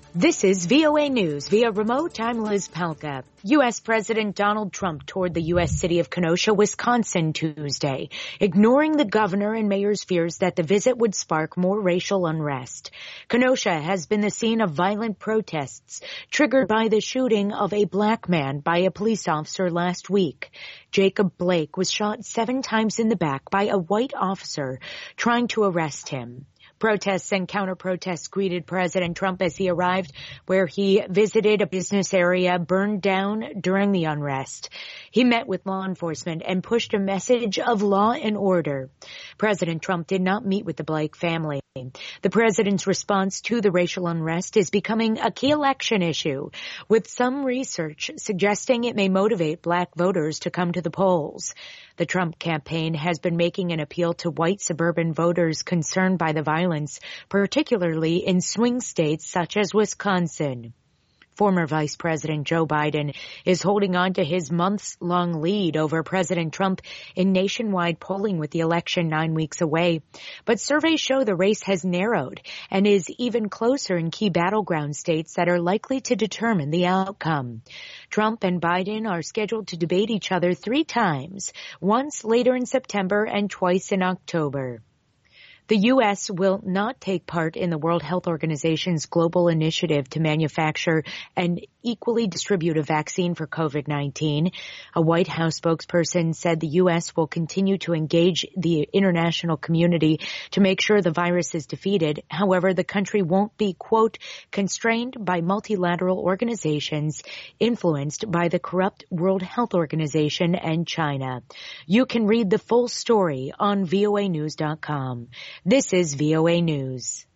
This is VOA News. Via remote, I'm Liz Palka. U.S. President Donald Trump toured the U.S. city of Kenosha, Wisconsin Tuesday, ignoring the governor and mayor's fears that the visit would spark more racial unrest. Kenosha has been the scene of violent protests triggered by the shooting of a black man by a police officer last week. Jacob Blake was shot 7 times in the back by a white officer trying to arrest him. Protests and counter-protests greeted President Trump as he arrived where he visited a business area burned down during the unrest. He met with law enforcement and pushed a message of law and order. President Trump did not meet with the Blake family. The president's response to the racial unrest is becoming a key election issue, with some research suggesting it may motivate black voters to come to the polls. The Trump campaign has been making an appeal to white suburban voters concerned by the violence, particularly in swing states such as Wisconsin. Former Vice President Joe Biden is holding on to his months-long lead over President Trump in nationwide polling with the election 9 weeks away. But surveys show the race has narrowed and is even closer in key battleground states that are likely to determine the outcome. Trump and Biden are scheduled to debate each other 3 times, once later in September and twice in October. The U.S. will not take part in the World Health Organization's global initiative to manufacture an equally distribute a vaccine for COVID-19. A White House spokesperson said the U.S. will continue to engage the international community to make sure the virus is defeated. However, the country won't be, quote, constrained by multilateral organizations influenced by the corrupt World Health Organization and China. You can read the full story on voanews.com. This is VOA News.